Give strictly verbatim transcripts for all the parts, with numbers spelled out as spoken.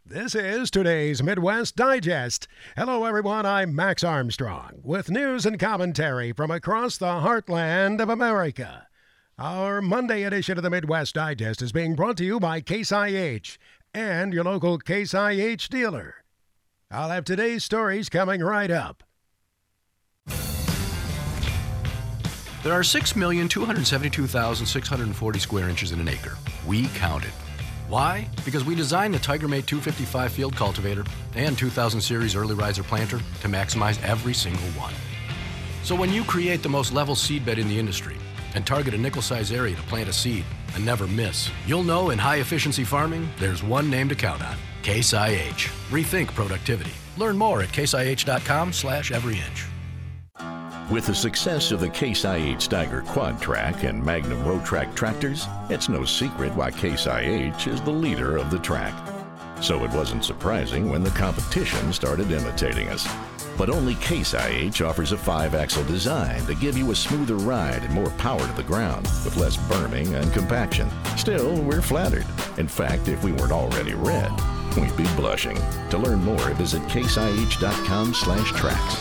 This is today's Midwest Digest. Hello, everyone. I'm Max Armstrong with news and commentary from across the heartland of America. Our Monday edition of the Midwest Digest is being brought to you by Case I H and your local Case I H dealer. I'll have today's stories coming right up. There are six million two hundred seventy-two thousand six hundred forty square inches in an acre. We counted. Why? Because we designed the TigerMate two fifty-five field cultivator and two thousand series early riser planter to maximize every single one. So when you create the most level seed bed in the industry and target a nickel-size area to plant a seed and never miss, you'll know in high-efficiency farming, there's one name to count on. Case I H. Rethink productivity. Learn more at caseih.com slash every inch. With the success of the Case I H Steiger Quad Track and Magnum Row Track tractors, it's no secret why Case I H is the leader of the track. So it wasn't surprising when the competition started imitating us. But only Case I H offers a five-axle design to give you a smoother ride and more power to the ground with less berming and compaction. Still, we're flattered. In fact, if we weren't already red, we'd be blushing. To learn more, visit caseih.com slash tracks.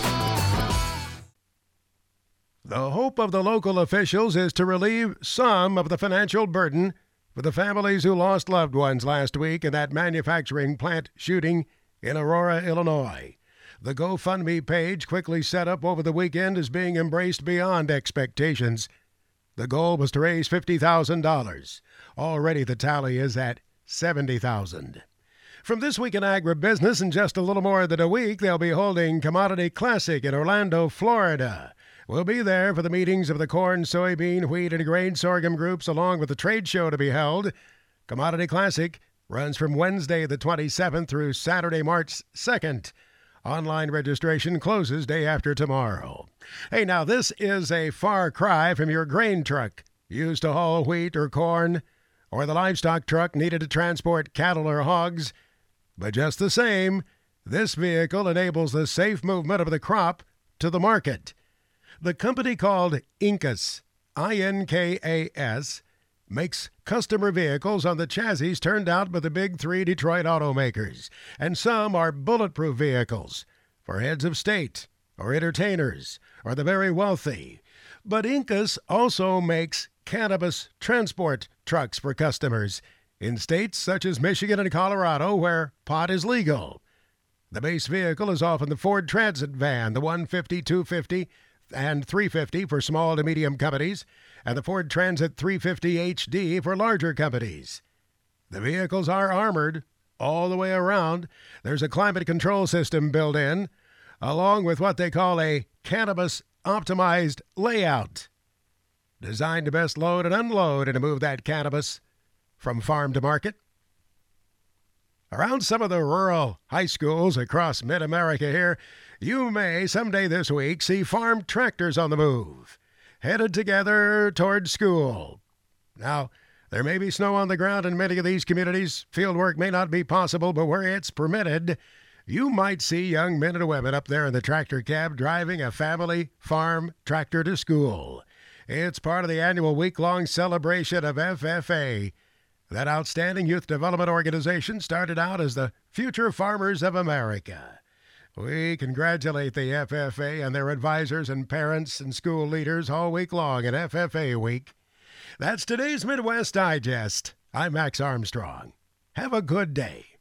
The hope of the local officials is to relieve some of the financial burden for the families who lost loved ones last week in that manufacturing plant shooting in Aurora, Illinois. The GoFundMe page, quickly set up over the weekend, is being embraced beyond expectations. The goal was to raise fifty thousand dollars. Already the tally is at seventy thousand dollars. From This Week in Agribusiness, in just a little more than a week, they'll be holding Commodity Classic in Orlando, Florida. We'll be there for the meetings of the corn, soybean, wheat, and grain sorghum groups, along with the trade show to be held. Commodity Classic runs from Wednesday the twenty-seventh through Saturday, March second. Online registration closes day after tomorrow. Hey, now this is a far cry from your grain truck used to haul wheat or corn, or the livestock truck needed to transport cattle or hogs. But just the same, this vehicle enables the safe movement of the crop to the market. The company called Incas, I N K A S, makes customer vehicles on the chassis turned out by the big three Detroit automakers, and some are bulletproof vehicles for heads of state or entertainers or the very wealthy. But Incas also makes cannabis transport trucks for customers in states such as Michigan and Colorado, where pot is legal. The base vehicle is often the Ford Transit van, the one fifty, two fifty, and three fifty for small to medium companies, and the Ford Transit three fifty H D for larger companies. The vehicles are armored all the way around. There's a climate control system built in, along with what they call a cannabis-optimized layout, designed to best load and unload and to move that cannabis from farm to market. Around some of the rural high schools across mid-America here, you may someday this week see farm tractors on the move, headed together toward school. Now, there may be snow on the ground in many of these communities. Field work may not be possible, but where it's permitted, you might see young men and women up there in the tractor cab driving a family farm tractor to school. It's part of the annual week-long celebration of F F A. That outstanding youth development organization started out as the Future Farmers of America. We congratulate the F F A and their advisors and parents and school leaders all week long at F F A Week. That's today's Midwest Digest. I'm Max Armstrong. Have a good day.